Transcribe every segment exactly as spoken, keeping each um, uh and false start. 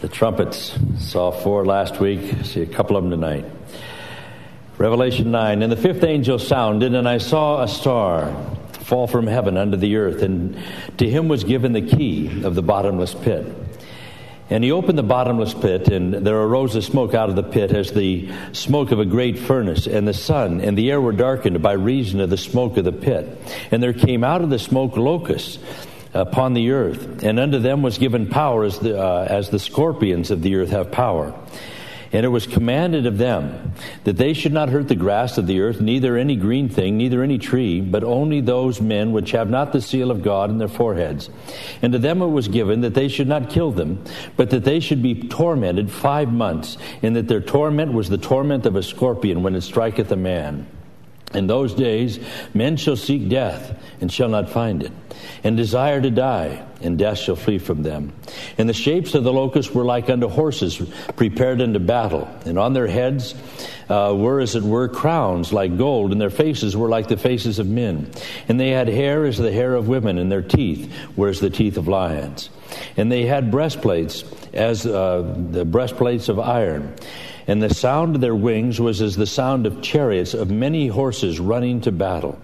The trumpets. Saw four last week. See a couple of them tonight. Revelation nine. And the fifth angel sounded, and I saw a star fall from heaven unto the earth, and to him was given the key of the bottomless pit. And he opened the bottomless pit, and there arose a smoke out of the pit as the smoke of a great furnace, and the sun and the air were darkened by reason of the smoke of the pit. And there came out of the smoke locusts upon the earth, and unto them was given power as the, uh, as the scorpions of the earth have power. And it was commanded of them that they should not hurt the grass of the earth, neither any green thing, neither any tree, but only those men which have not the seal of God in their foreheads. And to them it was given that they should not kill them, but that they should be tormented five months, and that their torment was the torment of a scorpion when it striketh a man. In those days men shall seek death, and shall not find it, and desire to die, and death shall flee from them. And the shapes of the locusts were like unto horses prepared unto battle, and on their heads uh, were as it were crowns like gold, and their faces were like the faces of men. And they had hair as the hair of women, and their teeth were as the teeth of lions. And they had breastplates as uh, the breastplates of iron. And the sound of their wings was as the sound of chariots of many horses running to battle.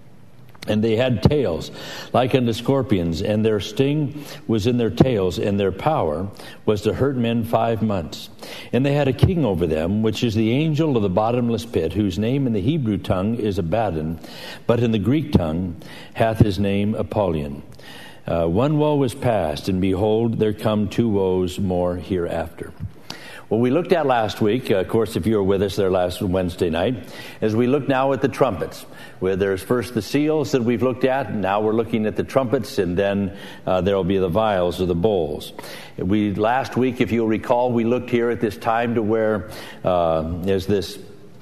And they had tails like unto scorpions, and their sting was in their tails, and their power was to hurt men five months. And they had a king over them, which is the angel of the bottomless pit, whose name in the Hebrew tongue is Abaddon, but in the Greek tongue hath his name Apollyon. Uh, one woe is past, and behold, there come two woes more hereafter. Well, we looked at last week, uh, of course, if you were with us there last Wednesday night, as we look now at the trumpets, where there's first the seals that we've looked at, and now we're looking at the trumpets, and then uh, there will be the vials or the bowls. We last week, if you'll recall, we looked here at this time to where uh, is this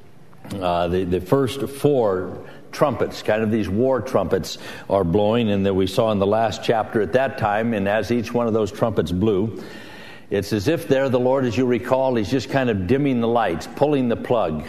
uh, the, the first four trumpets, kind of these war trumpets, are blowing, and that we saw in the last chapter at that time, and as each one of those trumpets blew, it's as if there the Lord, as you recall, He's just kind of dimming the lights, pulling the plug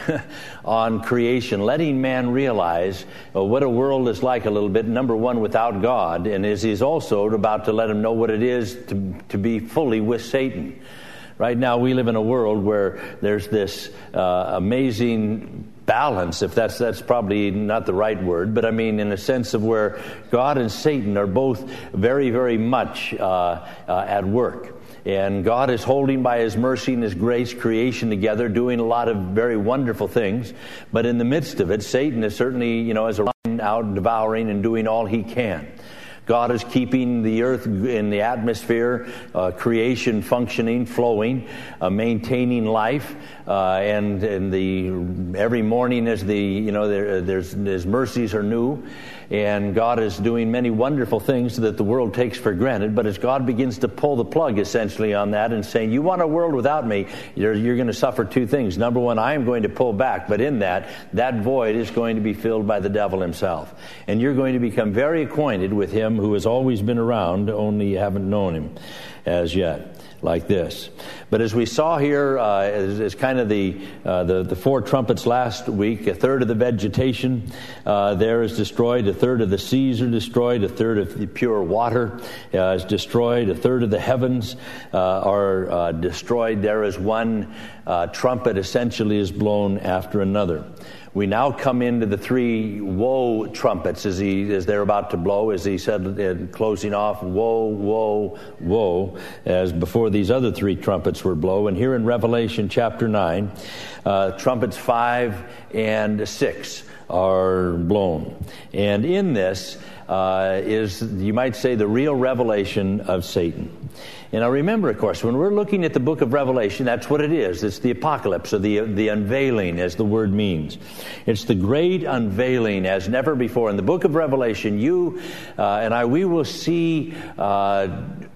on creation, letting man realize uh, what a world is like a little bit, number one, without God, and as He's also about to let him know what it is to, to be fully with Satan. Right now we live in a world where there's this uh, amazing balance, if that's that's probably not the right word, but I mean in a sense of where God and Satan are both very, very much uh, uh, at work. And God is holding by His mercy and His grace creation together, doing a lot of very wonderful things. But in the midst of it, Satan is certainly, you know, as a out devouring and doing all he can. God is keeping the earth in the atmosphere, uh, creation functioning, flowing, uh, maintaining life, uh, and and the every morning as the you know there, there's His mercies are new, and God is doing many wonderful things that the world takes for granted. But as God begins to pull the plug essentially on that and saying, "You want a world without me? You're you're going to suffer two things. Number one, I am going to pull back, but in that that void is going to be filled by the devil himself, and you're going to become very acquainted with him who has always been around, only you haven't known him as yet, like this." But as we saw here, uh, as, as kind of the, uh, the the four trumpets last week, a third of the vegetation uh, there is destroyed, a third of the seas are destroyed, a third of the pure water uh, is destroyed, a third of the heavens uh, are uh, destroyed. There is one uh, trumpet essentially is blown after another. We now come into the three woe trumpets as he as they're about to blow, as he said in closing off, woe, woe, woe, as before these other three trumpets were blown. And here in Revelation chapter nine, uh, trumpets five and six are blown. And in this uh, is, you might say, the real revelation of Satan. And now remember, of course, when we're looking at the book of Revelation, that's what it is. It's the apocalypse, or the, the unveiling, as the word means. It's the great unveiling as never before. In the book of Revelation, you uh, and I, we will see uh,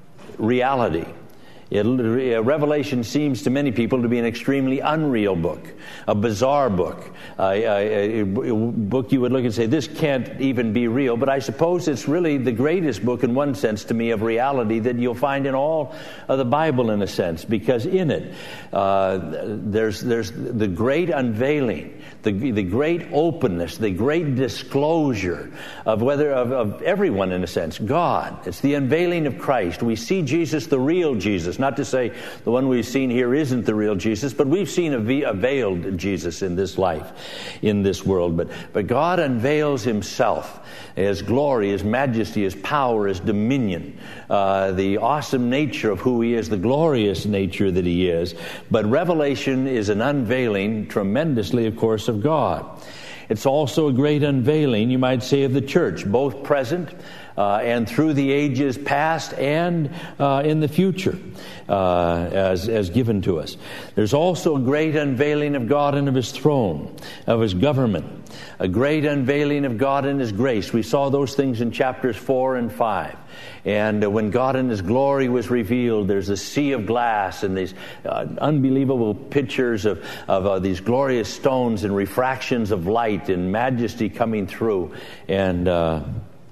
reality. It, Revelation seems to many people to be an extremely unreal book, a bizarre book, uh, a, a, a book you would look and say, this can't even be real. But I suppose it's really the greatest book in one sense to me of reality that you'll find in all of the Bible in a sense, because in it uh, there's there's the great unveiling, the the great openness, the great disclosure of whether of, of everyone in a sense, God. It's the unveiling of Christ. We see Jesus, the real Jesus. Jesus. Not to say the one we've seen here isn't the real Jesus, but we've seen a, ve- a veiled Jesus in this life, in this world. But, but God unveils himself, his glory, his majesty, his power, his dominion, uh, the awesome nature of who he is, the glorious nature that he is. But Revelation is an unveiling, tremendously, of course, of God. It's also a great unveiling, you might say, of the church, both present uh, and through the ages past and uh, in the future, uh, as, as given to us. There's also a great unveiling of God and of his throne, of his government, a great unveiling of God and his grace. We saw those things in chapters four and five. And uh, when God in his glory was revealed, there's a sea of glass and these uh, unbelievable pictures of, of uh, these glorious stones and refractions of light and majesty coming through. And uh,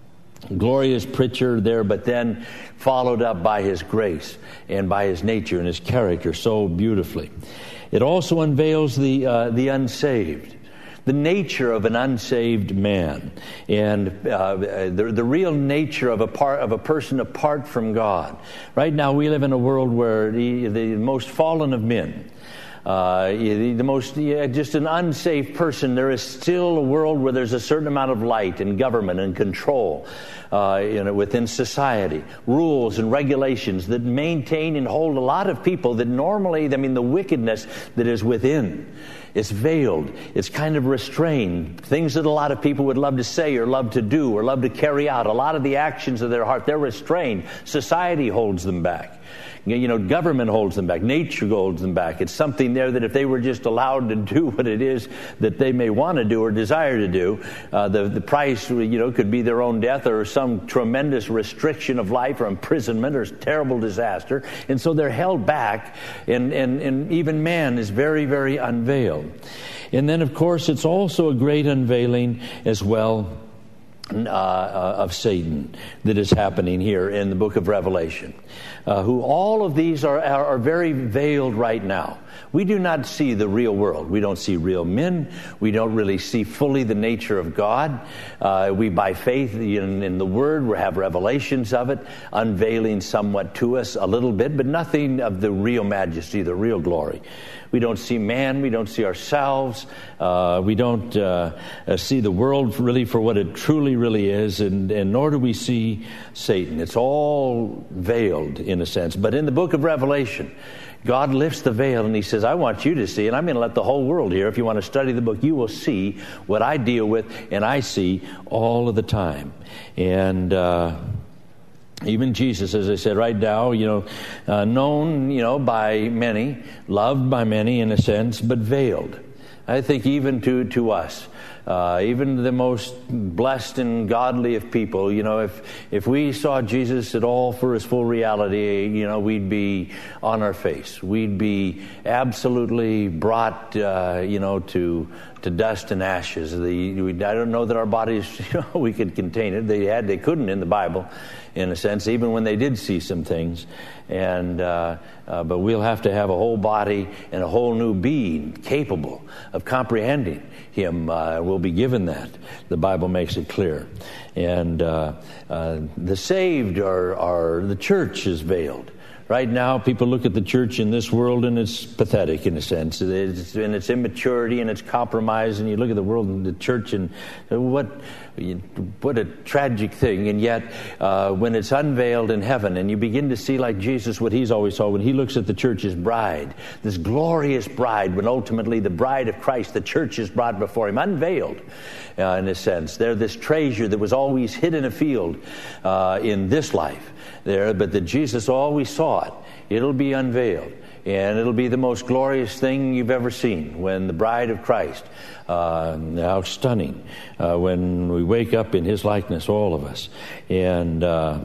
glorious picture there, but then followed up by his grace and by his nature and his character so beautifully. It also unveils the uh, the unsaved. The nature of an unsaved man, and uh, the, the real nature of a part of a person apart from God. Right now, we live in a world where the, the most fallen of men, uh, the, the most yeah, just an unsafe person. There is still a world where there's a certain amount of light and government and control uh, you know, within society, rules and regulations that maintain and hold a lot of people that normally, I mean, the wickedness that is within. It's veiled. It's kind of restrained. Things that a lot of people would love to say or love to do or love to carry out. A lot of the actions of their heart, they're restrained. Society holds them back. You know, government holds them back. Nature holds them back. It's something there that if they were just allowed to do what it is that they may want to do or desire to do, uh, the, the price, you know, could be their own death or some tremendous restriction of life or imprisonment or terrible disaster. And so they're held back, and, and, and even man is very, very unveiled. And then, of course, it's also a great unveiling as well Uh, uh, of Satan that is happening here in the book of Revelation, uh, who all of these are, are, are very veiled right now. We do not see the real world. We don't see real men. We don't really see fully the nature of God. Uh, we, by faith in, in the Word, we have revelations of it, unveiling somewhat to us a little bit, but nothing of the real majesty, the real glory. We don't see man. We don't see ourselves. Uh, we don't uh, uh, see the world really for what it truly, really is, and, and nor do we see Satan. It's all veiled in a sense. But in the book of Revelation, God lifts the veil and he says, I want you to see, and I'm going to let the whole world hear. If you want to study the book, you will see what I deal with and I see all of the time. And uh even Jesus, as I said, right now, you know, uh, known, you know, by many, loved by many in a sense, but veiled. I think even to, to us, uh, even the most blessed and godly of people, you know, if, if we saw Jesus at all for his full reality, you know, we'd be on our face. We'd be absolutely brought, uh, you know, to to dust and ashes. The, we, I don't know that our bodies, you know, we could contain it. They had, they couldn't in the Bible, in a sense, even when they did see some things. And uh, uh, but we'll have to have a whole body and a whole new being capable of comprehending him. Uh, we'll be given that. The Bible makes it clear. And uh, uh, the saved are, are, the church is veiled. Right now, people look at the church in this world, and it's pathetic in a sense. It's in its immaturity and its compromise. And you look at the world and the church, and what what a tragic thing. And yet, uh, when it's unveiled in heaven, and you begin to see, like Jesus, what he's always saw when he looks at the church as bride, this glorious bride, when ultimately the bride of Christ, the church, is brought before him, unveiled. Uh, in a sense, they're this treasure that was always hid in a field uh, in this life. There, but that Jesus always saw it. It'll be unveiled, and it'll be the most glorious thing you've ever seen when the bride of Christ, uh, how stunning, uh, when we wake up in his likeness, all of us. And uh,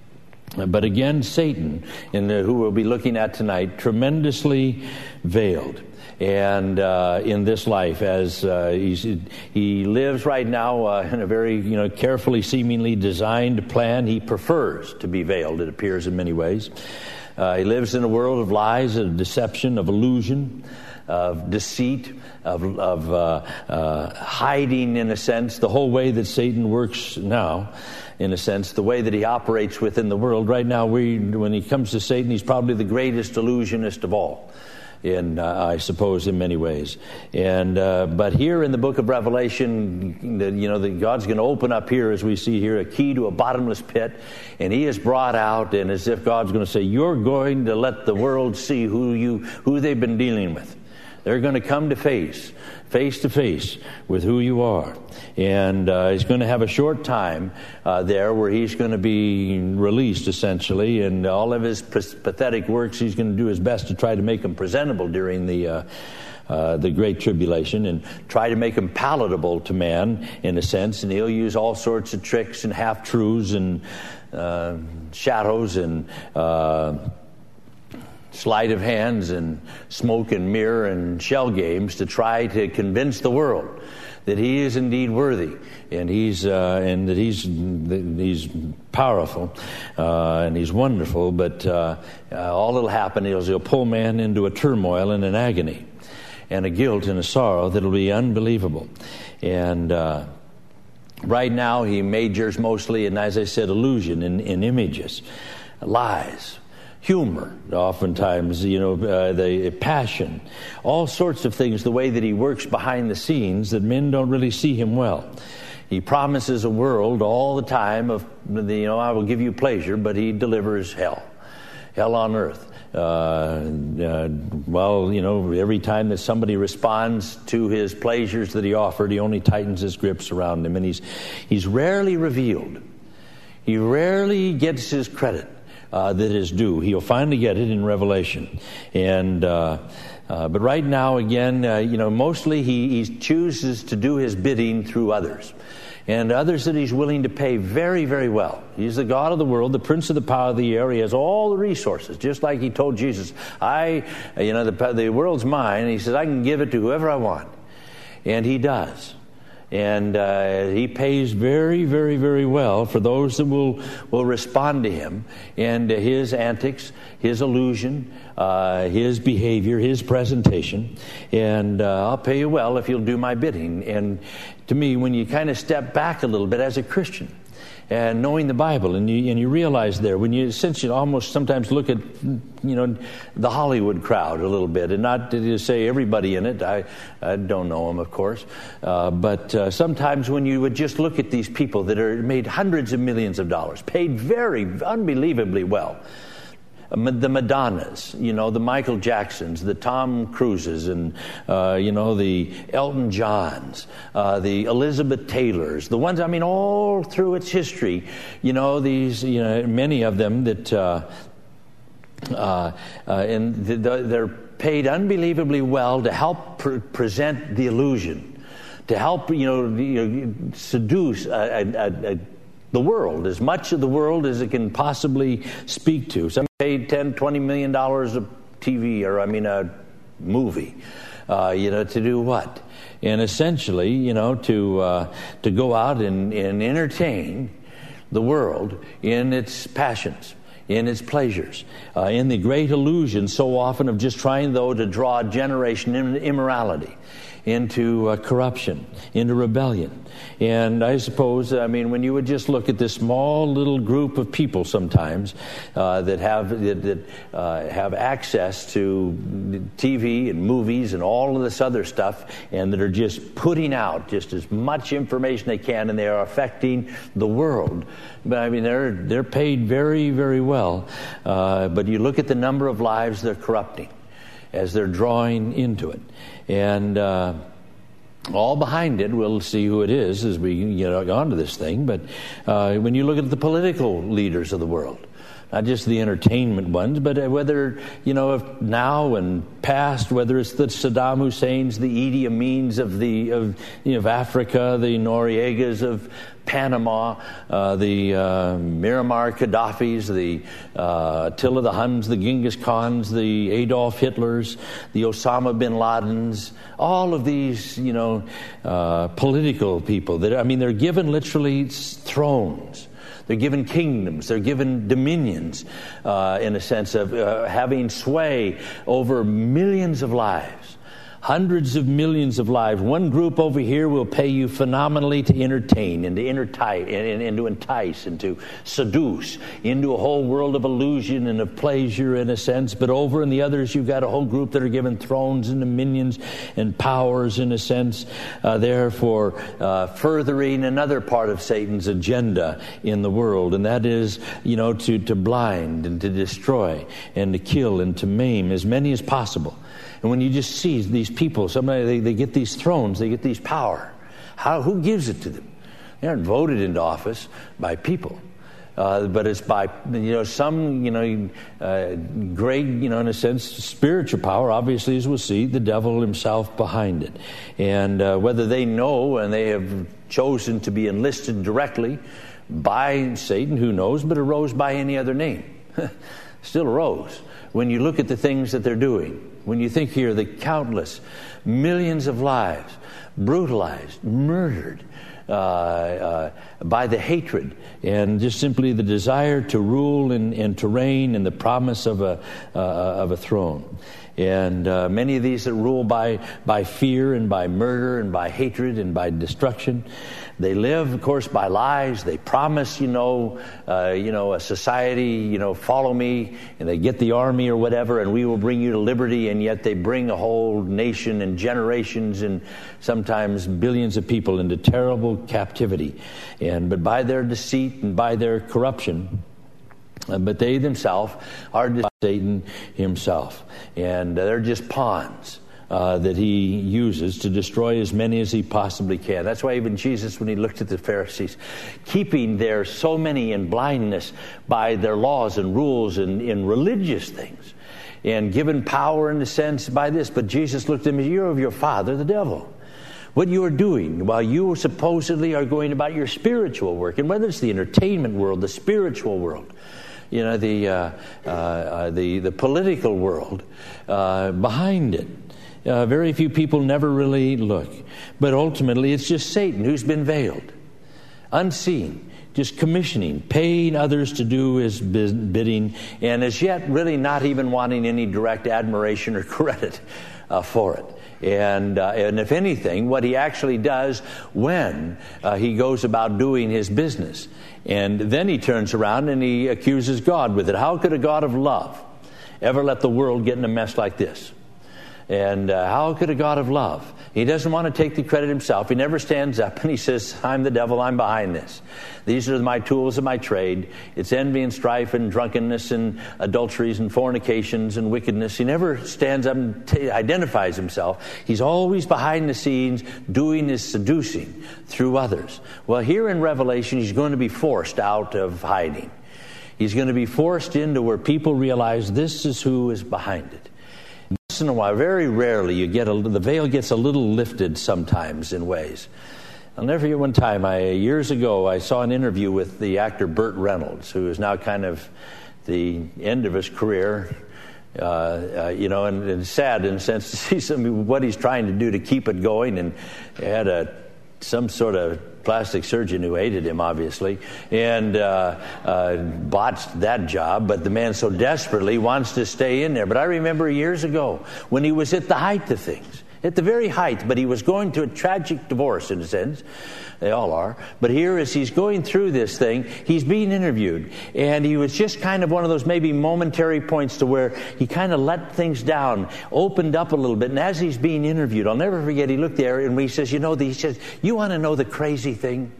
but again, Satan, in the, who we'll be looking at tonight, tremendously veiled. And uh, in this life, as uh, he's, he lives right now uh, in a very, you know, carefully, seemingly designed plan, he prefers to be veiled, it appears in many ways. Uh, he lives in a world of lies, of deception, of illusion, of deceit, of, of uh, uh, hiding, in a sense, the whole way that Satan works now, in a sense, the way that he operates within the world. Right now, we, when he comes to Satan, he's probably the greatest illusionist of all, in uh, I suppose, in many ways. And uh, but here in the book of Revelation, the, you know, the, God's going to open up here, as we see here, a key to a bottomless pit, and he is brought out, and as if God's going to say, "You're going to let the world see who you who they've been dealing with. They're going to come to face, face to face with who you are." And uh, he's going to have a short time uh, there where he's going to be released, essentially, and all of his pathetic works, he's going to do his best to try to make them presentable during the uh, uh, the Great Tribulation, and try to make them palatable to man, in a sense. And he'll use all sorts of tricks and half-truths and uh, shadows and uh sleight of hands and smoke and mirror and shell games to try to convince the world that he is indeed worthy, and he's uh, and that he's that he's powerful uh, and he's wonderful. But uh, uh, all that'll happen is he'll pull man into a turmoil and an agony and a guilt and a sorrow that'll be unbelievable. And uh, right now he majors mostly in, as I said, illusion, in, in images, lies, humor, oftentimes, you know, uh, the passion, all sorts of things, the way that he works behind the scenes that men don't really see him well. He promises a world all the time of, you know, I will give you pleasure, but he delivers hell, hell on earth. Uh, uh, well, you know, every time that somebody responds to his pleasures that he offered, he only tightens his grips around him, and he's he's rarely revealed. He rarely gets his credit Uh, that is due. He'll finally get it in Revelation. And uh, uh, but right now, again, uh, you know, mostly he, he chooses to do his bidding through others, and others that he's willing to pay very, very well. He's the God of the world, the prince of the power of the air. He has all the resources, just like he told Jesus, "I, you know, the the world's mine." And he says, "I can give it to whoever I want," and he does. And uh, he pays very, very, very well for those that will will respond to him and his antics, his illusion, uh, his behavior, his presentation. And uh, I'll pay you well if you'll do my bidding. And to me, when you kind of step back a little bit as a Christian, and knowing the Bible, and you and you realize there, when you essentially almost sometimes look at, you know, the Hollywood crowd a little bit, and not to say everybody in it, I, I don't know them, of course, uh, but uh, sometimes when you would just look at these people that are made hundreds of millions of dollars, paid very unbelievably well, the Madonnas, you know, the Michael Jacksons, the Tom Cruises, and, uh, you know, the Elton Johns, uh, the Elizabeth Taylors, the ones, I mean, all through its history, you know, these, you know, many of them that, uh, uh, uh, and they're paid unbelievably well to help pre- present the illusion, to help, you know, you know seduce a, a, a the world, as much of the world as it can possibly speak to. Some paid ten, twenty million dollars a T V, or I mean a movie, uh, you know, to do what? And essentially, you know, to uh, to go out and, and entertain the world in its passions, in its pleasures, uh, in the great illusion so often of just trying, though, to draw a generation into immorality, into uh, corruption, into rebellion. And I suppose, I mean, when you would just look at this small little group of people sometimes uh, that have that, that uh, have access to T V and movies and all of this other stuff, and that are just putting out just as much information they can, and they are affecting the world. But I mean, they're they're paid very, very well. Uh, but you look at the number of lives they're corrupting as they're drawing into it. And uh, all behind it, we'll see who it is as we get onto this thing. But uh, when you look at the political leaders of the world, not just the entertainment ones, but whether, you know, if now and past, whether it's the Saddam Husseins, the Idi Amins of the of, you know, of Africa, the Noriegas of Panama, uh, the uh, Muammar Gaddafis, the uh, Attila the Huns, the Genghis Khans, the Adolf Hitlers, the Osama bin Ladens, all of these, you know, uh, political people that, I mean, they're given literally thrones. They're given kingdoms. They're given dominions, uh, in a sense of uh, having sway over millions of lives. Hundreds of millions of lives. One group over here will pay you phenomenally to entertain and to entice and, and to entice and to seduce into a whole world of illusion and of pleasure, in a sense. But over in the others, you've got a whole group that are given thrones and dominions and powers, in a sense, uh, therefore uh, furthering another part of Satan's agenda in the world, and that is, you know, to to blind and to destroy and to kill and to maim as many as possible. And when you just see these people, somebody they, they get these thrones, they get these power. How? Who gives it to them? They aren't voted into office by people, uh, but it's by you know some you know uh, great you know in a sense spiritual power. Obviously, as we'll see, the devil himself behind it, and uh, whether they know and they have chosen to be enlisted directly by Satan, who knows? But arose by any other name, still arose. When you look at the things that they're doing. When you think here, the countless millions of lives brutalized, murdered uh, uh, by the hatred and just simply the desire to rule and, and to reign and the promise of a uh, of a throne. And uh, many of these that rule by by fear and by murder and by hatred and by destruction. They live, of course, by lies. They promise, you know, uh, you know, a society, you know, follow me, and they get the army or whatever, and we will bring you to liberty. And yet they bring a whole nation and generations and sometimes billions of people into terrible captivity. And but by their deceit and by their corruption. Uh, but they themselves are just Satan himself. And uh, they're just pawns uh, that he uses to destroy as many as he possibly can. That's why even Jesus, when he looked at the Pharisees, keeping their so many in blindness by their laws and rules and in religious things, and given power in a sense by this. But Jesus looked at them, you're of your father, the devil. What you are doing while you supposedly are going about your spiritual work, and whether it's the entertainment world, the spiritual world, you know, the uh, uh, uh, the the political world uh, behind it. Uh, very few people never really look, but ultimately it's just Satan who's been veiled, unseen, just commissioning, paying others to do his bidding, and as yet really not even wanting any direct admiration or credit uh, for it. And uh, and if anything, what he actually does when uh, he goes about doing his business. And then he turns around and he accuses God with it. How could a God of love ever let the world get in a mess like this? And uh, how could a God of love? He doesn't want to take the credit himself. He never stands up and he says, I'm the devil, I'm behind this. These are my tools of my trade. It's envy and strife and drunkenness and adulteries and fornications and wickedness. He never stands up and t- identifies himself. He's always behind the scenes doing his seducing through others. Well, here in Revelation, he's going to be forced out of hiding. He's going to be forced into where people realize this is who is behind it. Once in a while, very rarely, you get a, the veil gets a little lifted sometimes in ways. I'll never forget one time, I, years ago, I saw an interview with the actor Burt Reynolds, who is now kind of the end of his career. Uh, uh, you know, and, and sad in a sense to see some what he's trying to do to keep it going. And he had a some sort of plastic surgeon who hated him, obviously, and uh, uh, botched that job. But the man so desperately wants to stay in there. But I remember years ago when he was at the height of things, at the very height, but he was going to a tragic divorce in a sense. They all are. But here as he's going through this thing, he's being interviewed. And he was just kind of one of those maybe momentary points to where he kind of let things down, opened up a little bit. And as he's being interviewed, I'll never forget, he looked there and he says, you know, he says, you want to know the crazy thing?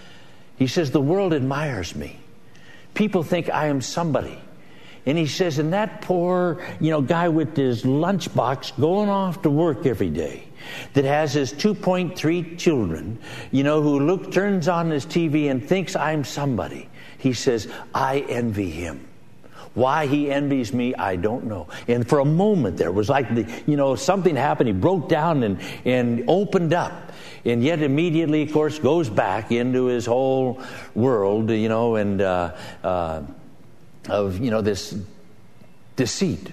He says, the world admires me. People think I am somebody. And he says, and that poor, you know, guy with his lunchbox going off to work every day, that has his two point three children, you know, who look turns on his T V and thinks I'm somebody. He says, I envy him. Why he envies me, I don't know. And for a moment there was like, the, you know, something happened. He broke down and, and opened up. And yet immediately, of course, goes back into his whole world, you know, and uh, uh, of, you know, this deceit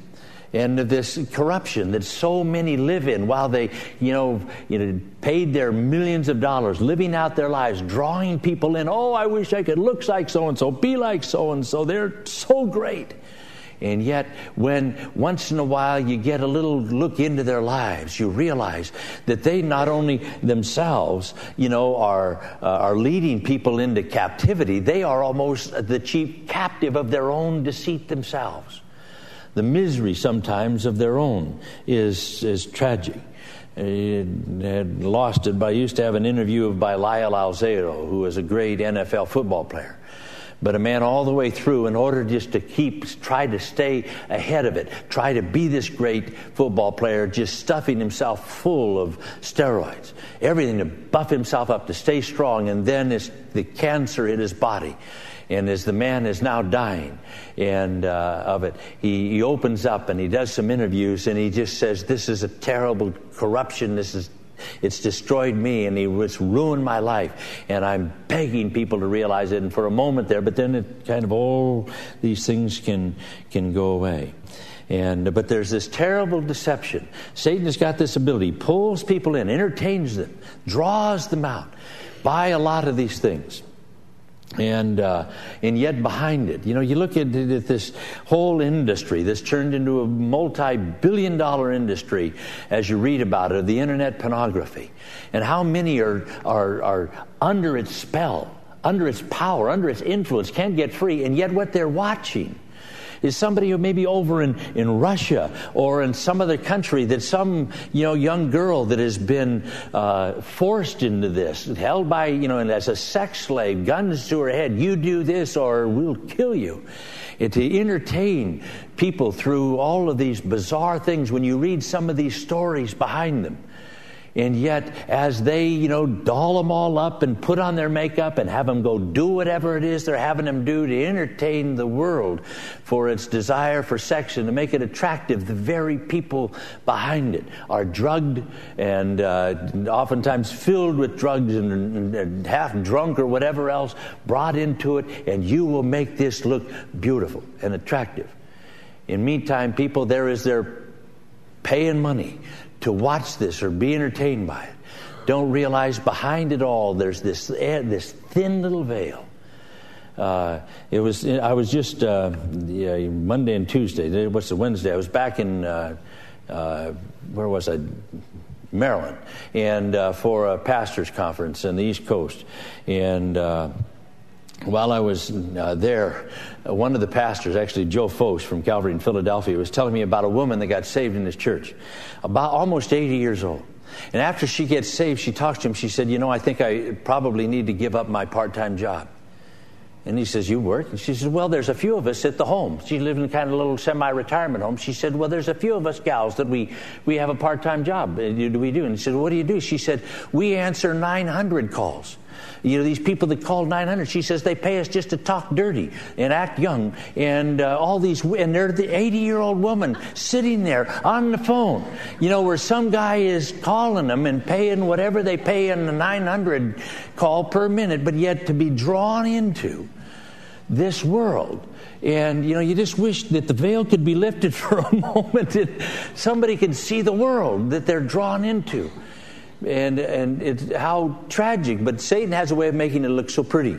and this corruption that so many live in while they, you know, you know, paid their millions of dollars, living out their lives, drawing people in. Oh, I wish I could look like so-and-so, be like so-and-so. They're so great. And yet, when once in a while you get a little look into their lives, you realize that they not only themselves, you know, are uh, are leading people into captivity, they are almost the chief captive of their own deceit themselves. The misery sometimes of their own is is tragic. I had lost it, but I used to have an interview by Lyle Alzado, who was a great N F L football player. But a man all the way through, in order just to keep, try to stay ahead of it, try to be this great football player, just stuffing himself full of steroids, everything to buff himself up to stay strong, and then it's the cancer in his body. And as the man is now dying and uh, of it, he, he opens up and he does some interviews, and he just says, this is a terrible corruption, this is it's destroyed me, and he was ruined my life, and I'm begging people to realize it. And for a moment there, but then it kind of all these things can can go away. And but there's this terrible deception. Satan has got this ability, pulls people in, entertains them, draws them out, by a lot of these things. And uh, and yet behind it, you know, you look at, at this whole industry that's turned into a multi-billion dollar industry as you read about it, the internet pornography, and how many are are are under its spell, under its power, under its influence, can't get free, and yet what they're watching is somebody who may be over in, in Russia or in some other country, that some, you know, young girl that has been uh, forced into this, held by, you know, as a sex slave, guns to her head, you do this or we'll kill you. And to entertain people through all of these bizarre things when you read some of these stories behind them. And yet, as they, you know, doll them all up and put on their makeup and have them go do whatever it is they're having them do to entertain the world for its desire for sex and to make it attractive, the very people behind it are drugged and uh, oftentimes filled with drugs and, and, and half drunk or whatever else, brought into it, and you will make this look beautiful and attractive. In meantime, people, there is their paying money to watch this or be entertained by it, don't realize behind it all there's this this thin little veil. Uh, it was I was just uh, yeah, Monday and Tuesday. What's the Wednesday? I was back in uh, uh, where was I? Maryland, and uh, for a pastors' conference on the East Coast, and. Uh, While I was uh, there, uh, one of the pastors, actually Joe Foss from Calvary in Philadelphia, was telling me about a woman that got saved in his church, about almost eighty years old. And after she gets saved, she talks to him. She said, you know, I think I probably need to give up my part-time job. And he says, you work? And she says, well, there's a few of us at the home. She lived in kind of a little semi-retirement home. She said, well, there's a few of us gals that we, we have a part-time job. Do we do? And he said, what do you do? She said, we answer nine hundred calls. You know, these people that call nine hundred, she says they pay us just to talk dirty and act young. And uh, all these, and they're the eighty-year-old woman sitting there on the phone, you know, where some guy is calling them and paying whatever they pay in the nine hundred call per minute, but yet to be drawn into this world. And, you know, you just wish that the veil could be lifted for a moment and somebody could see the world that they're drawn into. And and it's how tragic, but Satan has a way of making it look so pretty,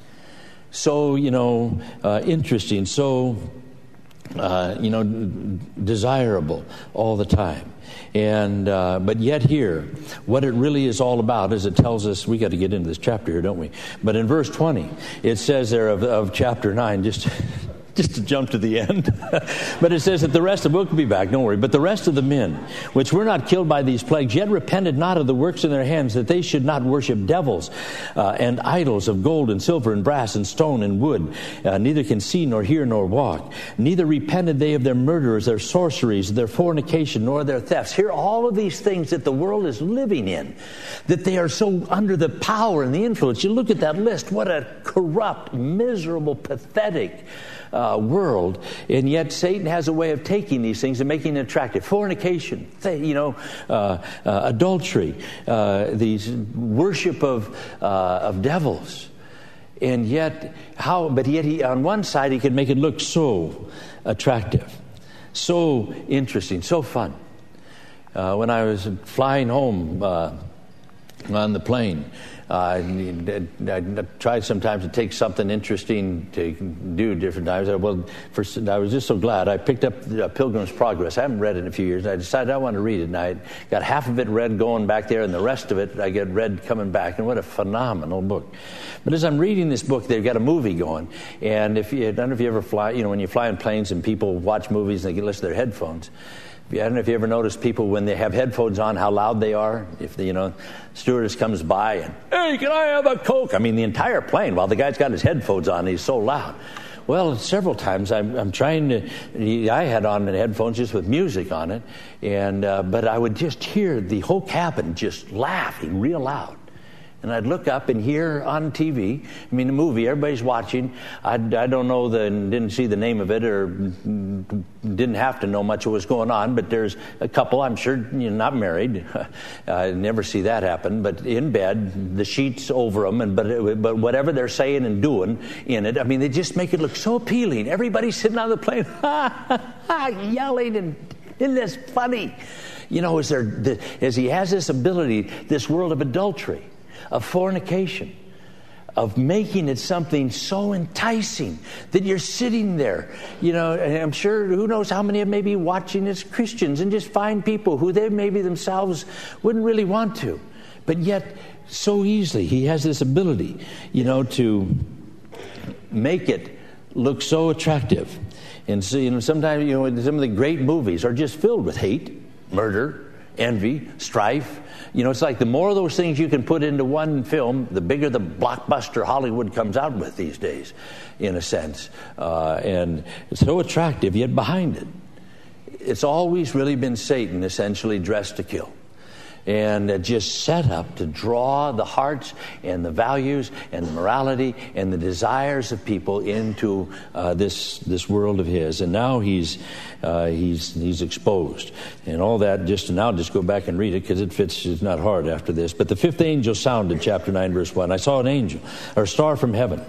so, you know, uh, interesting, so, uh, you know, desirable all the time. And uh, but yet here, what it really is all about is it tells us, we got to get into this chapter here, don't we? But in verse twenty, it says there of, of chapter nine, just... Just to jump to the end. But it says that the rest of, we'll be back, don't worry. But the rest of the men, which were not killed by these plagues, yet repented not of the works in their hands, that they should not worship devils uh, and idols of gold and silver and brass and stone and wood, uh, neither can see nor hear nor walk. Neither repented they of their murderers, their sorceries, their fornication, nor their thefts. Here are all of these things that the world is living in, that they are so under the power and the influence. You look at that list, what a corrupt, miserable, pathetic Uh, world, and yet Satan has a way of taking these things and making it attractive. Fornication, th- you know, uh, uh, adultery, uh, these worship of uh, of devils, and yet how? But yet, he on one side he can make it look so attractive. so interesting, so fun. Uh, when I was flying home uh, on the plane, uh, I, I tried sometimes to take something interesting to do different times. I, well, for, I was just so glad. I picked up uh, Pilgrim's Progress. I haven't read it in a few years. I decided I wanted to read it, and I got half of it read going back there, and the rest of it I get read coming back. And what a phenomenal book. But as I'm reading this book, they've got a movie going. And if you, I don't know if you ever fly, you know, when you fly in planes and people watch movies and they listen to their headphones. I don't know if you ever notice people when they have headphones on, how loud they are. If the, you know, stewardess comes by and, hey, can I have a Coke? I mean, the entire plane, while the guy's got his headphones on, he's so loud. Well, several times I'm, I'm trying to, I had on the headphones just with music on it, and uh, but I would just hear the whole cabin just laughing real loud. And I'd look up and hear on T V, I mean, the movie, everybody's watching. I, I don't know, the didn't see the name of it or didn't have to know much of what was going on, but there's a couple, I'm sure, you know, not married. I never see that happen, but in bed, the sheets over them, and but, but whatever they're saying and doing in it, I mean, they just make it look so appealing. Everybody's sitting on the plane, yelling, and isn't this funny? You know, as, there, as he has this ability, this world of adultery, of fornication, of making it something so enticing that you're sitting there, you know, and I'm sure who knows how many of them may be watching as Christians and just find people who they maybe themselves wouldn't really want to. But yet, so easily, he has this ability, you know, to make it look so attractive. And so, you know, sometimes, you know, some of the great movies are just filled with hate, murder, envy, strife. You know, it's like the more of those things you can put into one film, the bigger the blockbuster Hollywood comes out with these days, in a sense. Uh, and it's so attractive, yet behind it, it's always really been Satan essentially dressed to kill. And uh, just set up to draw the hearts and the values and the morality and the desires of people into uh, this this world of his. And now he's uh, he's he's exposed, and all that. Just to now, just go back and read it because it fits. It's not hard after this. But the fifth angel sounded, chapter nine, verse one. I saw an angel, or a star from heaven,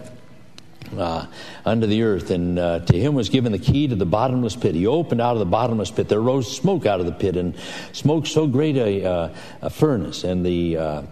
Uh, under the earth, and uh, to him was given the key to the bottomless pit. He opened out of the bottomless pit. There rose smoke out of the pit, and smoke so great a, uh, a furnace, and the uh,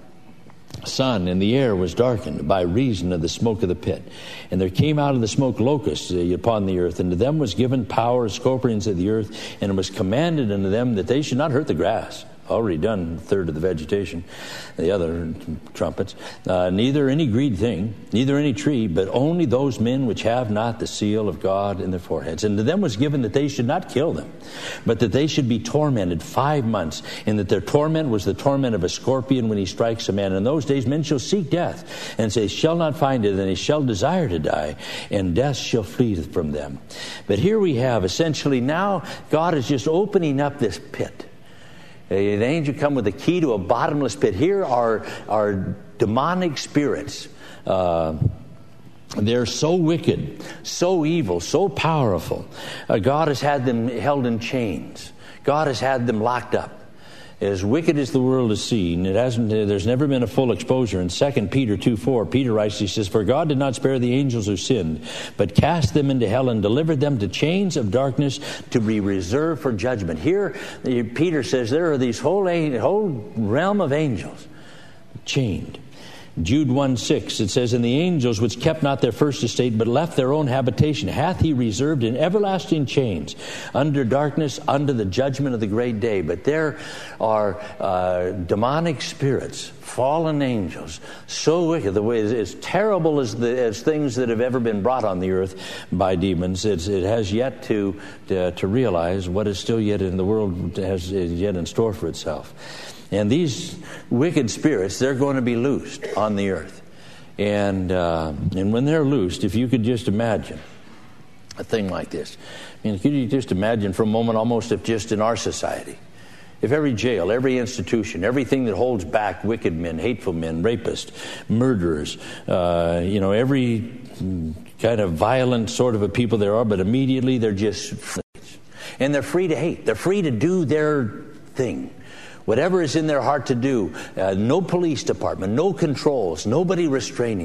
sun and the air was darkened by reason of the smoke of the pit. And there came out of the smoke locusts uh, upon the earth, and to them was given power as scorpions of the earth, and it was commanded unto them that they should not hurt the grass. Already done a third of the vegetation, the other trumpets. Uh, neither any greed thing, neither any tree, but only those men which have not the seal of God in their foreheads. And to them was given that they should not kill them, but that they should be tormented five months, and that their torment was the torment of a scorpion when he strikes a man. In those days men shall seek death, and they shall not find it, and they shall desire to die, and death shall flee from them. But here we have, essentially now, God is just opening up this pit. An angel come with a key to a bottomless pit. Here are, are demonic spirits. Uh, they're so wicked, so evil, so powerful. Uh, God has had them held in chains. God has had them locked up. As wicked as the world has seen, it hasn't. There's never been a full exposure. In Second Peter two four, Peter writes, he says, "For God did not spare the angels who sinned, but cast them into hell and delivered them to chains of darkness to be reserved for judgment." Here, Peter says there are these whole whole realm of angels chained. Jude one six, it says, "And the angels which kept not their first estate, but left their own habitation, hath he reserved in everlasting chains, under darkness, under the judgment of the great day." But there are uh, demonic spirits, fallen angels, so wicked, the way as terrible as the as things that have ever been brought on the earth by demons. It's, it has yet to, to to realize what is still yet in the world has is yet in store for itself. And these wicked spirits, they're going to be loosed on the earth. And uh, and when they're loosed, if you could just imagine a thing like this. I mean, could you just imagine for a moment almost if just in our society, if every jail, every institution, everything that holds back wicked men, hateful men, rapists, murderers, uh, you know, every kind of violent sort of a people there are, but immediately they're just free. And they're free to hate. They're free to do their thing. Whatever is in their heart to do, uh, no police department, no controls, nobody restraining them.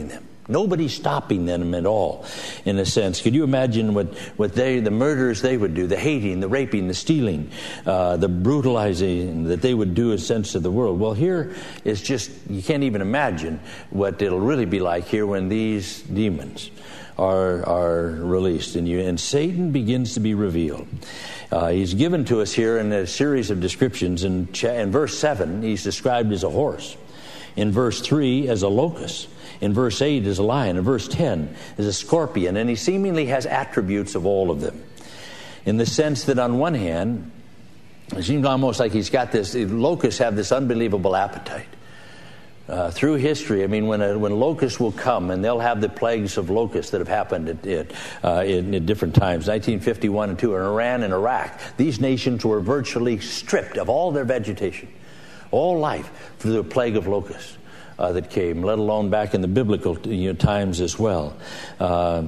Nobody's stopping them at all, in a sense. Could you imagine what, what they, the murders they would do, the hating, the raping, the stealing, uh, the brutalizing that they would do in a sense to the world? Well, here is just, you can't even imagine what it'll really be like here when these demons are are released. And, you, and Satan begins to be revealed. Uh, he's given to us here in a series of descriptions. In, cha- in verse seven, he's described as a horse. In verse three, as a locust. In verse eight, as a lion. In verse ten, as a scorpion. And he seemingly has attributes of all of them. In the sense that on one hand, it seems almost like he's got this, locusts have this unbelievable appetite. Uh, through history, I mean, when a, when locusts will come, and they'll have the plagues of locusts that have happened at, at, uh, in, at different times, nineteen fifty-one and two, in Iran and Iraq, these nations were virtually stripped of all their vegetation, all life, through the plague of locusts uh, that came, let alone back in the biblical you know, times as well. Uh,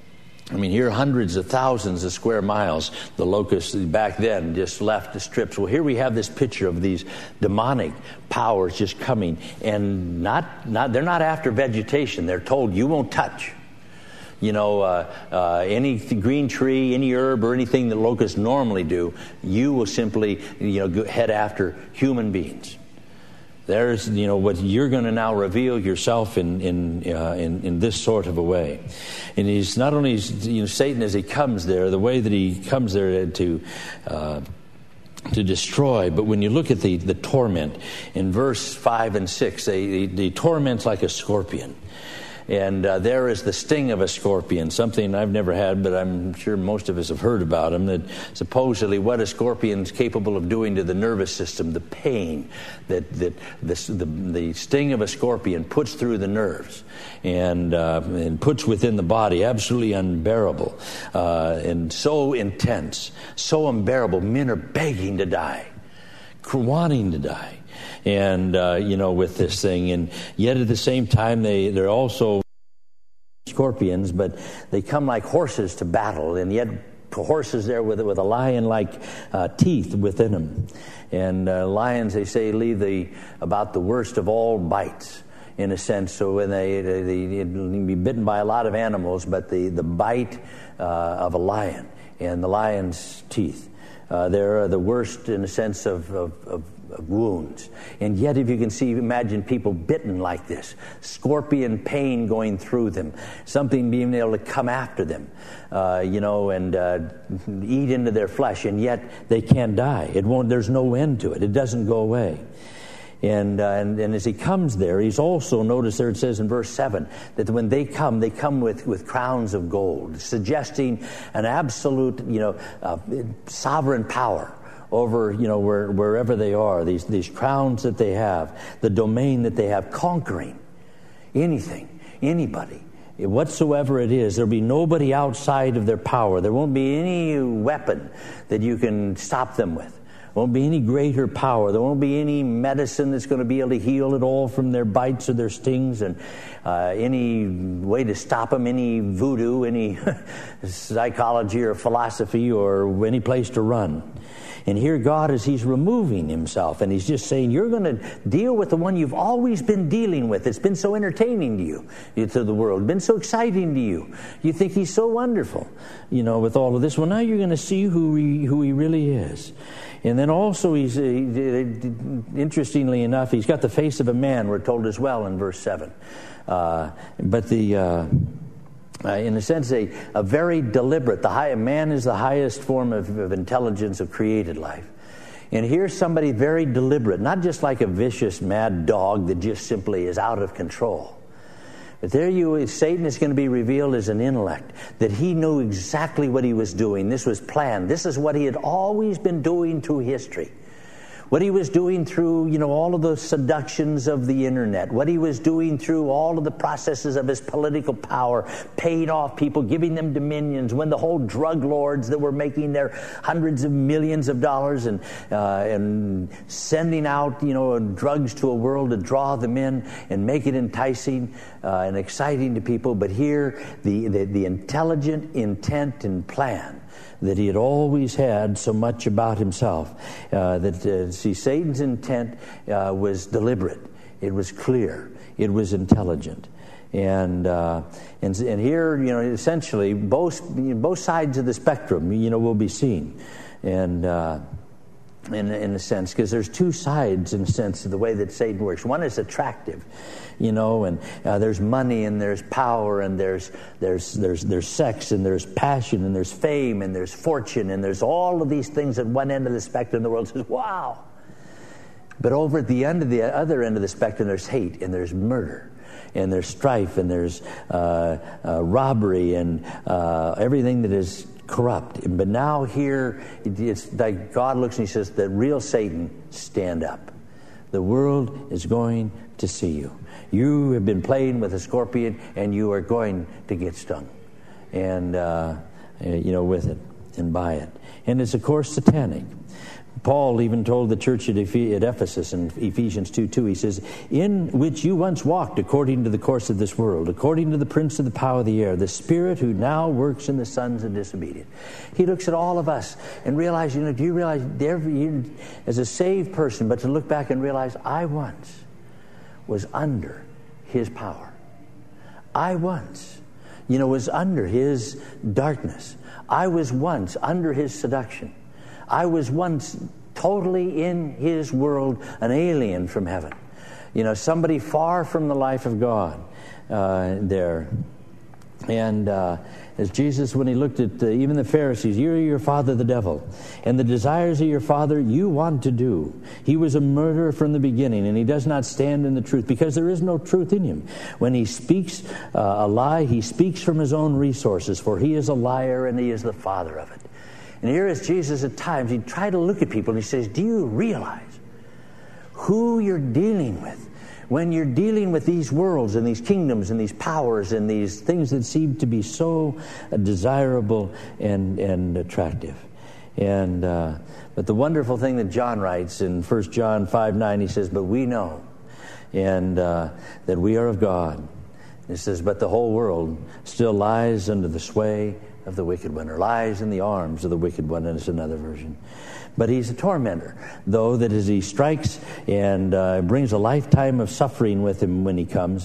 I mean, here hundreds of thousands of square miles, the locusts back then just left the strips. Well, here we have this picture of these demonic powers just coming, and not, not they're not after vegetation. They're told, you won't touch. You know, uh, uh, any green tree, any herb, or anything that locusts normally do, you will simply, you know, head after human beings. There's, you know, what you're going to now reveal yourself in in, uh, in in this sort of a way, and he's not only, you know, Satan as he comes there, the way that he comes there to uh, to destroy, but when you look at the the torment in verse five and six, they the torment's like a scorpion. And uh, there is the sting of a scorpion, something I've never had, but I'm sure most of us have heard about them, that supposedly what a scorpion's capable of doing to the nervous system, the pain that, that this, the, the sting of a scorpion puts through the nerves and, uh, and puts within the body, absolutely unbearable uh, and so intense, so unbearable. Men are begging to die, wanting to die. And, uh, you know, with this thing. And yet at the same time, they, they're also scorpions, but they come like horses to battle. And yet horses there with, with a lion-like uh, teeth within them. And uh, lions, they say, leave the about the worst of all bites, in a sense. So when they, they, they can be bitten by a lot of animals, but the, the bite uh, of a lion and the lion's teeth, uh, they're the worst in a sense of, of, of Of wounds. And yet, if you can see, imagine people bitten like this, scorpion pain going through them, something being able to come after them, uh, you know, and uh, eat into their flesh, and yet they can't die. It won't. There's no end to it. It doesn't go away. And, uh, and and as he comes there, he's also, notice there it says in verse seven, that when they come, they come with, with crowns of gold, suggesting an absolute, you know, uh, sovereign power over, you know, where, wherever they are, these, these crowns that they have, the domain that they have, conquering anything, anybody, whatsoever it is. There'll be nobody outside of their power. There won't be any weapon that you can stop them with. There won't be any greater power. There won't be any medicine that's going to be able to heal it all from their bites or their stings, and uh, any way to stop them, any voodoo, any psychology or philosophy or any place to run. And here God is, he's removing himself, and he's just saying, you're going to deal with the one you've always been dealing with. It's been so entertaining to you, to the world, been so exciting to you. You think he's so wonderful, you know, with all of this. Well, now you're going to see who he, who he really is. And then also, he's uh, interestingly enough, he's got the face of a man, we're told as well in verse seven. Uh, but the... Uh, Uh, in a sense, a, a very deliberate, the high, man is the highest form of, of intelligence of created life. And here's somebody very deliberate, not just like a vicious, mad dog that just simply is out of control. But there you, Satan is going to be revealed as an intellect, that he knew exactly what he was doing. This was planned. This is what he had always been doing through history. What he was doing through, you know, all of the seductions of the internet. What he was doing through all of the processes of his political power, paying off people, giving them dominions. When the whole drug lords that were making their hundreds of millions of dollars and uh, and sending out, you know, drugs to a world to draw them in and make it enticing uh, and exciting to people. But here, the, the, the intelligent intent and plan that he had always had so much about himself. Uh, that uh, see, Satan's intent uh, was deliberate. It was clear. It was intelligent. And uh, and and here, you know, essentially both both sides of the spectrum, you know, will be seen, and uh, in in a sense, because there's two sides in a sense of the way that Satan works. One is attractive, you know, and uh, there's money and there's power and there's there's there's there's sex and there's passion and there's fame and there's fortune and there's all of these things at one end of the spectrum. The world says, "Wow," but over at the end of the other end of the spectrum, there's hate and there's murder. And there's strife, and there's uh, uh, robbery, and uh, everything that is corrupt. But now here, it's like God looks and He says, "The real Satan, stand up. The world is going to see you. You have been playing with a scorpion, and you are going to get stung, and uh, you know, with it and by it. And it's of course satanic." Paul even told the church at Ephesus in Ephesians two two, he says, "In which you once walked according to the course of this world, according to the prince of the power of the air, the spirit who now works in the sons of disobedience." He looks at all of us and realizes, you know, do you realize, you, as a saved person, but to look back and realize, I once was under his power. I once, you know, was under his darkness. I was once under his seduction. I was once totally in his world, an alien from heaven. You know, somebody far from the life of God uh, there. And uh, as Jesus, when he looked at uh, even the Pharisees, "You're your father the devil, and the desires of your father you want to do. He was a murderer from the beginning, and he does not stand in the truth, because there is no truth in him. When he speaks uh, a lie, he speaks from his own resources, for he is a liar and he is the father of it." And here is Jesus at times, he'd try to look at people and he says, do you realize who you're dealing with when you're dealing with these worlds and these kingdoms and these powers and these things that seem to be so desirable and, and attractive? And uh, but the wonderful thing that John writes in First John five nine, he says, "But we know and uh, that we are of God." It says, "But the whole world still lies under the sway of the wicked one," or lies in the arms of the wicked one, and it's another version. But he's a tormentor, though, that as he strikes and uh, brings a lifetime of suffering with him when he comes.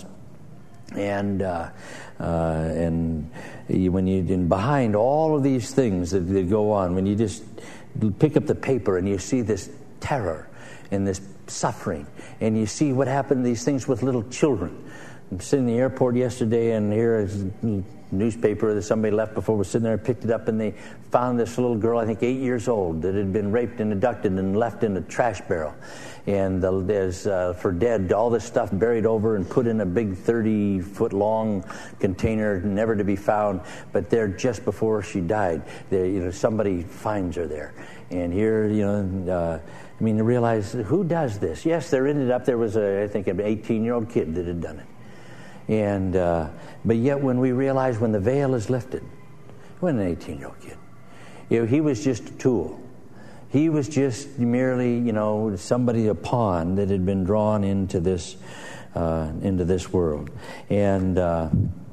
And uh, uh, and you, when you and behind all of these things that, that go on, when you just pick up the paper and you see this terror and this suffering, and you see what happened to these things with little children. I'm sitting in the airport yesterday, and here is a newspaper that somebody left before was sitting there and picked it up, and they found this little girl, I think eight years old, that had been raped and abducted and left in a trash barrel. And the, there's uh, for dead, all this stuff buried over and put in a big thirty-foot-long container, never to be found. But there, just before she died, there, you know, somebody finds her there. And here, you know, uh, I mean, to realize who does this? Yes, there ended up there was a, I think, an eighteen-year-old kid that had done it. And uh, but yet, when we realize when the veil is lifted, he wasn't an eighteen-year-old kid. You know, he was just a tool. He was just merely, you know, somebody, a pawn that had been drawn into this uh, into this world. And uh,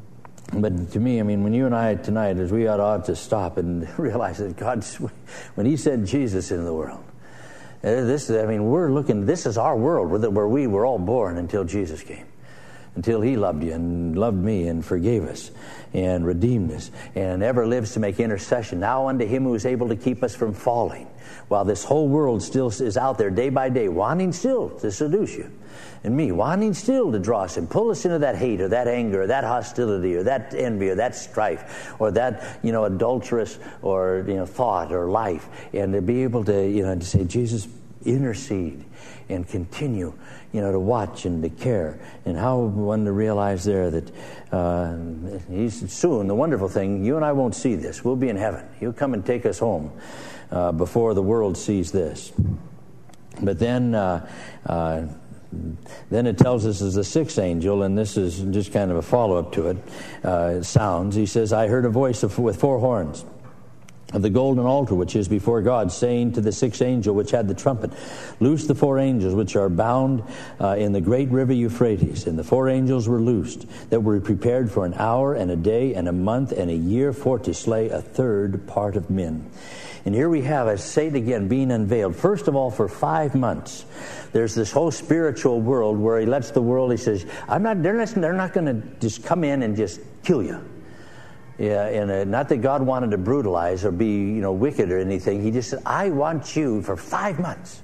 but to me, I mean, when you and I tonight, as we ought to stop and realize that God, when He sent Jesus into the world, this, I mean, we're looking. This is our world where we were all born until Jesus came. Until He loved you and loved me and forgave us and redeemed us and ever lives to make intercession. Now unto Him who is able to keep us from falling, while this whole world still is out there day by day, wanting still to seduce you and me, wanting still to draw us and pull us into that hate or that anger or that hostility or that envy or that strife or that, you know, adulterous or, you know, thought or life. And to be able to, you know, to say, Jesus, intercede and continue, you know, to watch and to care. And how one to realize there that uh, He's soon, the wonderful thing, you and I won't see this. We'll be in heaven. He'll come and take us home uh, before the world sees this. But then uh, uh, then it tells us as the sixth angel, and this is just kind of a follow-up to it, uh, it sounds, he says, "I heard a voice of, with four horns. of the golden altar which is before God, saying to the sixth angel which had the trumpet, loose the four angels which are bound uh, in the great river Euphrates. And the four angels were loosed, that were prepared for an hour and a day and a month and a year for to slay a third part of men. And here we have, I say it again, being unveiled. First of all, for five months, there's this whole spiritual world where he lets the world, he says, I'm not, they're not, they're not going to just come in and just kill you. Yeah, and uh, not that God wanted to brutalize or be, you know, wicked or anything. He just said, I want you for five months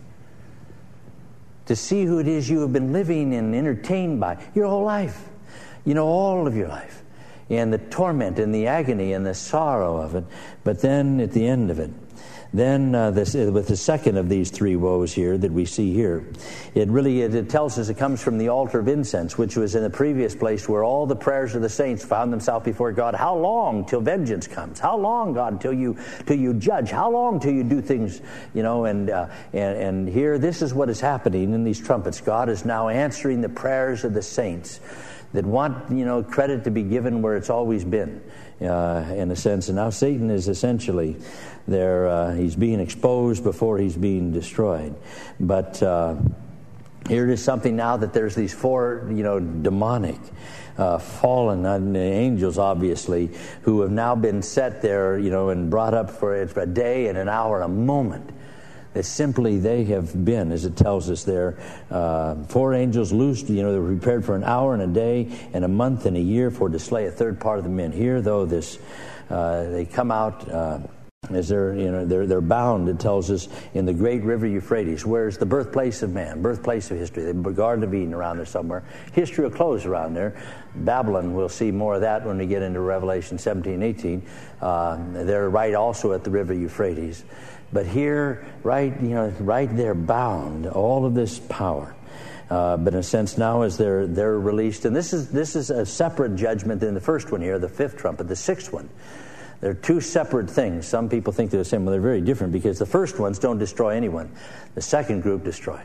to see who it is you have been living and entertained by your whole life. You know, all of your life. And the torment and the agony and the sorrow of it. But then at the end of it, then uh, this, uh, with the second of these three woes here that we see here, it really it, it tells us it comes from the altar of incense, which was in the previous place where all the prayers of the saints found themselves before God. How long till vengeance comes? How long, God, till you till you judge? How long till you do things, you know? And uh, and and here, this is what is happening in these trumpets. God is now answering the prayers of the saints that want, you know, credit to be given where it's always been, uh, in a sense. And now Satan is essentially there. Uh, he's being exposed before he's being destroyed. But uh, here it is something now that there's these four, you know, demonic, uh, fallen uh, angels, obviously, who have now been set there, you know, and brought up for a day and an hour, a moment. That simply they have been, as it tells us there, uh, four angels loosed, you know, they were prepared for an hour and a day and a month and a year for to slay a third part of the men. Here, though, this uh, they come out uh, as they're, you know, they're they're bound. It tells us in the great river Euphrates, where's the birthplace of man, birthplace of history. The Garden of Eden around there somewhere. History will close around there. Babylon, we'll see more of that when we get into Revelation seventeen, eighteen. Uh, they're right also at the river Euphrates. But here, right, you know, right there, bound, all of this power. Uh, but in a sense, now as they're they're released, and this is this is a separate judgment than the first one here, the fifth trumpet, the sixth one. They're two separate things. Some people think they're the same. Well, they're very different because the first ones don't destroy anyone. The second group destroy.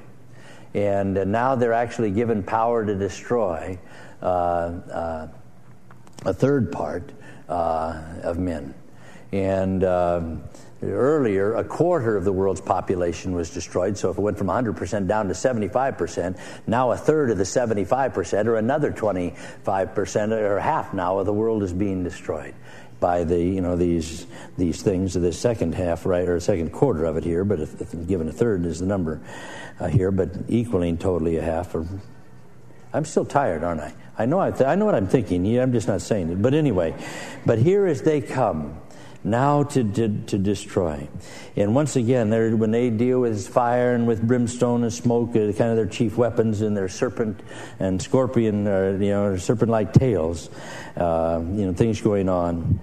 And uh, now they're actually given power to destroy uh, uh, a third part uh, of men. And Um, Earlier, a quarter of the world's population was destroyed. So if it went from one hundred percent down to seventy-five percent, now a third of the seventy-five percent, or another twenty-five percent, or half now of the world is being destroyed by the, you know, these these things. The second half, right, or second quarter of it here. But if, if given a third is the number uh, here, but equaling totally a half. Or I'm still tired, aren't I? I know I, th- I know what I'm thinking. Yeah, I'm just not saying it. But anyway, but here as they come. Now to, to to destroy. And once again, when they deal with fire and with brimstone and smoke, uh, kind of their chief weapons and their serpent and scorpion, or, you know, serpent-like tails, uh, you know, things going on.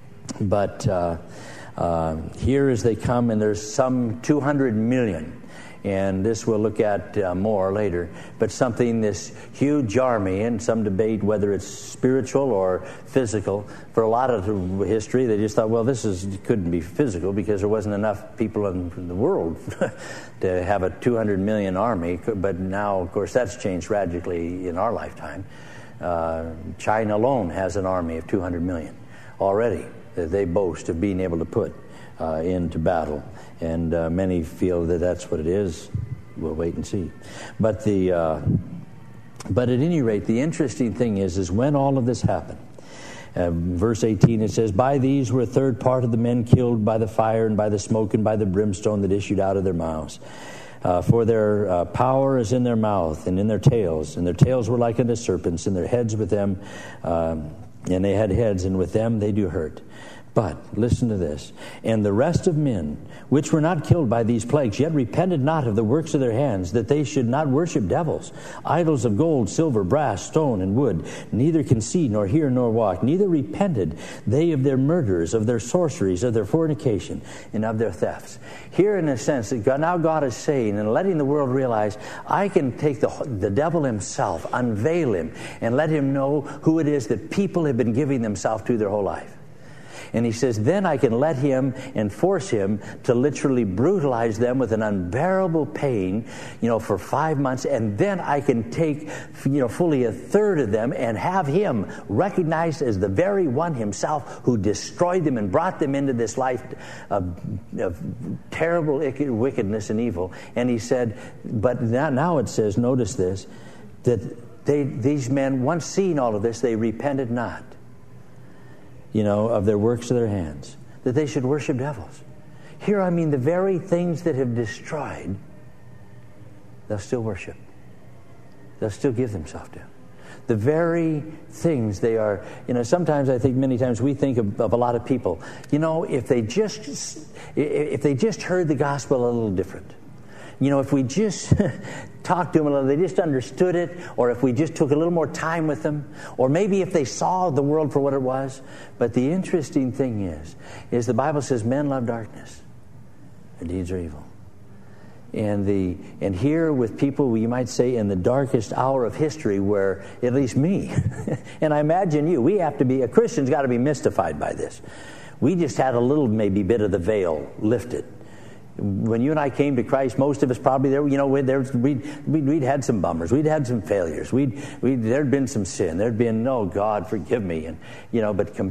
But uh, uh, here as they come, and there's some two hundred million. And this we'll look at uh, more later. But something, this huge army, and some debate whether it's spiritual or physical. For a lot of history, they just thought, well, this is couldn't be physical because there wasn't enough people in the world to have a two hundred million army. But now, of course, that's changed radically in our lifetime. Uh, China alone has an army of two hundred million already that they boast of being able to put uh, into battle. And uh, many feel that that's what it is. We'll wait and see. But the, uh, but at any rate, the interesting thing is, is when all of this happened. Uh, verse eighteen, it says, "By these were a third part of the men killed by the fire and by the smoke and by the brimstone that issued out of their mouths. Uh, for their uh, power is in their mouth and in their tails, and their tails were like unto serpents, and their heads with them, um, and they had heads, and with them they do hurt. But, listen to this, and the rest of men, which were not killed by these plagues, yet repented not of the works of their hands, that they should not worship devils, idols of gold, silver, brass, stone, and wood, neither can see, nor hear, nor walk, neither repented they of their murders, of their sorceries, of their fornication, and of their thefts." Here, in a sense, that God, now God is saying and letting the world realize, I can take the, the devil himself, unveil him, and let him know who it is that people have been giving themselves to their whole life. And he says, then I can let him and force him to literally brutalize them with an unbearable pain, you know, for five months. And then I can take, you know, fully a third of them and have him recognized as the very one himself who destroyed them and brought them into this life of, of terrible wickedness and evil. And he said, but now, now it says, notice this, that they, these men, once seeing all of this, they repented not, you know, of their works of their hands, that they should worship devils. Here, I mean, the very things that have destroyed, they'll still worship. They'll still give themselves to. The very things they are, you know, sometimes I think many times we think of, of a lot of people, you know, if they just, if they just heard the gospel a little different. You know, if we just talked to them a little, they just understood it, or if we just took a little more time with them, or maybe if they saw the world for what it was. But the interesting thing is, is the Bible says men love darkness. Their deeds are evil. And the and here with people, you might say, in the darkest hour of history, where at least me, and I imagine you, we have to be, a Christian's got to be mystified by this. We just had a little maybe bit of the veil lifted. When you and I came to Christ, most of us probably there, you know, we'd, there, we'd, we'd, we'd had some bummers. We'd had some failures. We'd, we'd, there'd been some sin. There'd been, oh, God, forgive me. And, you know, but,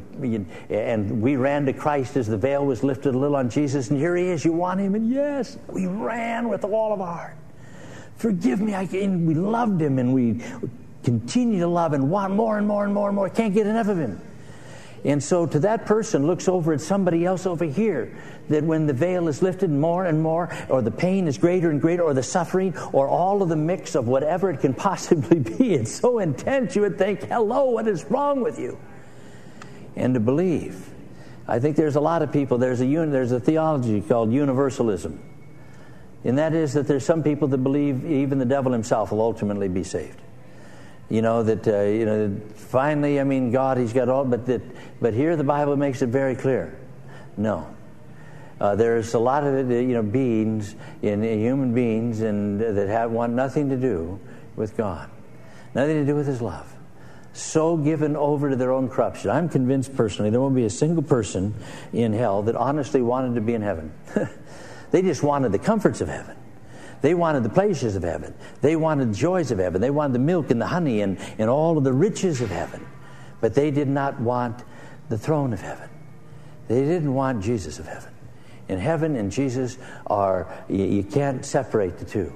and we ran to Christ as the veil was lifted a little on Jesus. And here he is. You want him? And yes, we ran with all of our heart. Forgive me. I, and we loved him, and we continue to love and want more and more and more and more. Can't get enough of him. And so to that person looks over at somebody else over here, that when the veil is lifted more and more, or the pain is greater and greater, or the suffering, or all of the mix of whatever it can possibly be, it's so intense you would think, hello, what is wrong with you? And to believe. I think there's a lot of people, there's a there's a theology called universalism. And that is that there's some people that believe even the devil himself will ultimately be saved. You know, that, uh, you know, finally, I mean, God, he's got all, but that, but here the Bible makes it very clear. No. Uh, there's a lot of, you know, beings, in, in human beings, and uh, that have, want nothing to do with God. Nothing to do with his love. So given over to their own corruption. I'm convinced personally there won't be a single person in hell that honestly wanted to be in heaven. They just wanted the comforts of heaven. They wanted the pleasures of heaven. They wanted the joys of heaven. They wanted the milk and the honey and, and all of the riches of heaven. But they did not want the throne of heaven. They didn't want Jesus of heaven. And heaven and Jesus are, you, you can't separate the two.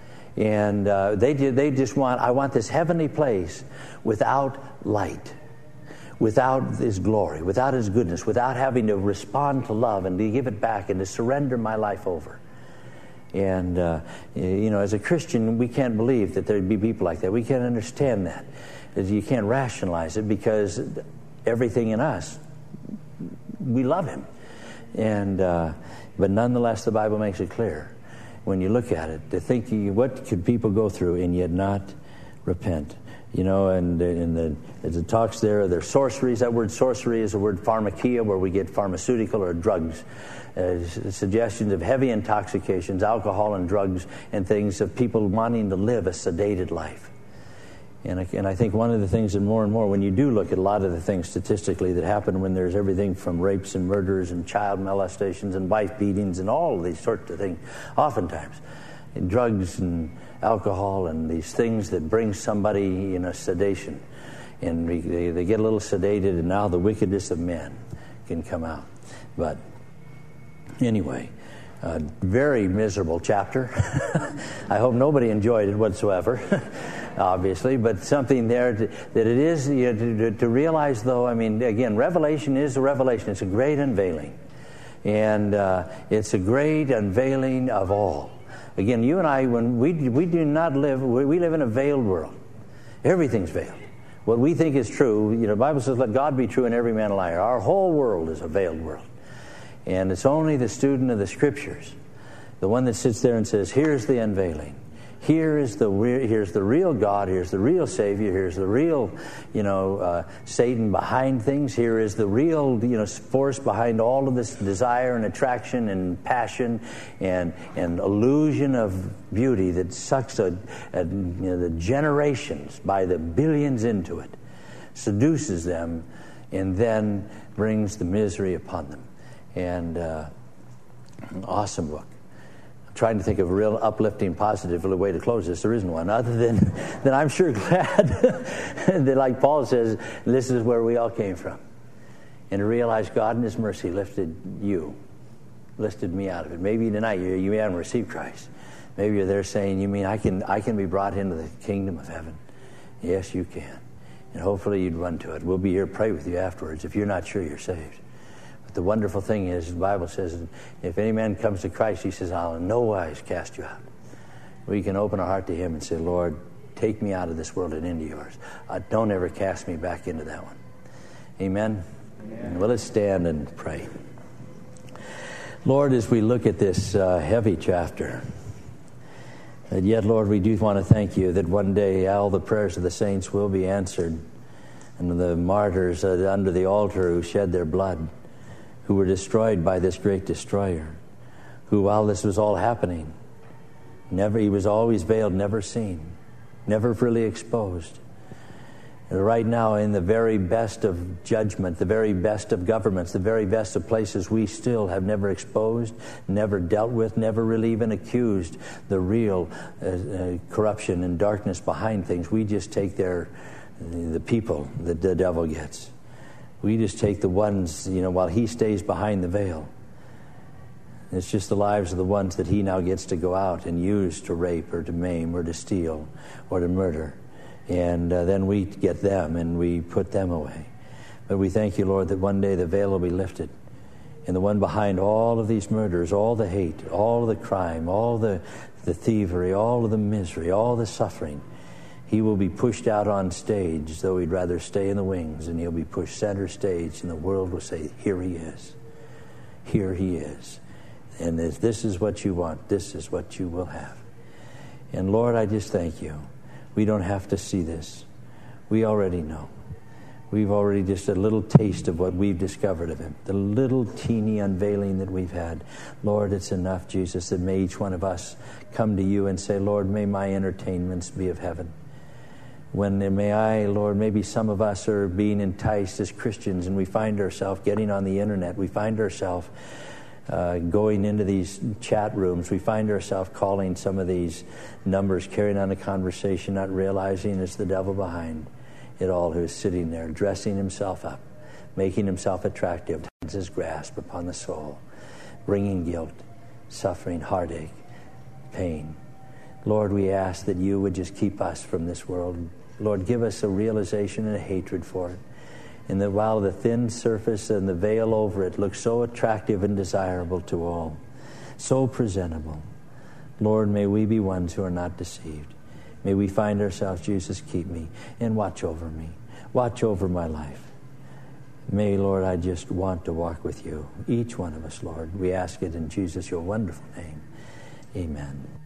And uh, they did, they just want, I want this heavenly place without light, without his glory, without his goodness, without having to respond to love and to give it back and to surrender my life over. And, uh, you know, as a Christian, we can't believe that there'd be people like that. We can't understand that. You can't rationalize it because everything in us, we love him. And, uh, but nonetheless, the Bible makes it clear when you look at it, to think, what could people go through and yet not repent? You know, and, and the, as it talks there, there's sorceries. That word sorcery is the word pharmakia, where we get pharmaceutical or drugs. Uh, suggestions of heavy intoxications, alcohol and drugs and things of people wanting to live a sedated life. And I, and I think one of the things that more and more, when you do look at a lot of the things statistically that happen when there's everything from rapes and murders and child molestations and wife beatings and all of these sorts of things, oftentimes, and drugs and alcohol and these things that bring somebody in a sedation. And we, they, they get a little sedated, and now the wickedness of men can come out. But anyway, a very miserable chapter. I hope nobody enjoyed it whatsoever, obviously, but something there to, that it is, you know, to, to realize, though, I mean, again, Revelation is a revelation. It's a great unveiling. And uh, it's a great unveiling of all. Again, you and I, when we we do not live, we live in a veiled world. Everything's veiled. What we think is true, you know, the Bible says, let God be true and every man a liar. Our whole world is a veiled world. And it's only the student of the Scriptures, the one that sits there and says, here's the unveiling. Here is the re- here's the real God. Here's the real Savior. Here's the real, you know, uh, Satan behind things. Here is the real, you know, force behind all of this desire and attraction and passion and and illusion of beauty that sucks a, a, you know, the generations by the billions into it, seduces them, and then brings the misery upon them. And uh, awesome book. I'm trying to think of a real uplifting, positive way to close this. There isn't one, other than, than I'm sure glad that, like Paul says, this is where we all came from. And to realize God in His mercy lifted you, lifted me out of it. Maybe tonight you, you haven't received Christ. Maybe you're there saying, you mean I can I can be brought into the kingdom of heaven? Yes, you can. And hopefully you'd run to it. We'll be here to pray with you afterwards if you're not sure you're saved. But the wonderful thing is, the Bible says, if any man comes to Christ, He says, I'll in no wise cast you out. We can open our heart to Him and say, Lord, take me out of this world and into yours. Uh, don't ever cast me back into that one. Amen? Amen. Well, let's stand and pray. Lord, as we look at this uh, heavy chapter, and yet, Lord, we do want to thank you that one day all the prayers of the saints will be answered, and the martyrs uh, under the altar who shed their blood, who were destroyed by this great destroyer, who, while this was all happening, never he was always veiled, never seen, never really exposed. And right now, in the very best of judgment, the very best of governments, the very best of places, we still have never exposed, never dealt with, never really even accused the real uh, uh, corruption and darkness behind things. We just take their the people that the devil gets. We just take the ones, you know, while he stays behind the veil. It's just the lives of the ones that he now gets to go out and use to rape or to maim or to steal or to murder. And uh, then we get them and we put them away. But we thank you, Lord, that one day the veil will be lifted. And the one behind all of these murders, all the hate, all of the crime, all the, the thievery, all of the misery, all the suffering, he will be pushed out on stage, though he'd rather stay in the wings, and he'll be pushed center stage, and the world will say, here he is. Here he is. And if this is what you want, this is what you will have. And Lord, I just thank you. We don't have to see this. We already know. We've already just a little taste of what we've discovered of him. The little teeny unveiling that we've had. Lord, it's enough, Jesus, that may each one of us come to you and say, Lord, may my entertainments be of heaven. When may I, Lord, maybe some of us are being enticed as Christians and we find ourselves getting on the internet. We find ourselves Uh, going into these chat rooms. We find ourselves calling some of these numbers, carrying on a conversation, not realizing it's the devil behind it all who is sitting there, dressing himself up, making himself attractive, his grasp upon the soul, bringing guilt, suffering, heartache, pain. Lord, we ask that you would just keep us from this world. Lord, give us a realization and a hatred for it. And that while the thin surface and the veil over it looks so attractive and desirable to all, so presentable, Lord, may we be ones who are not deceived. May we find ourselves, Jesus, keep me and watch over me. Watch over my life. May, Lord, I just want to walk with you. Each one of us, Lord. We ask it in Jesus, your wonderful name. Amen.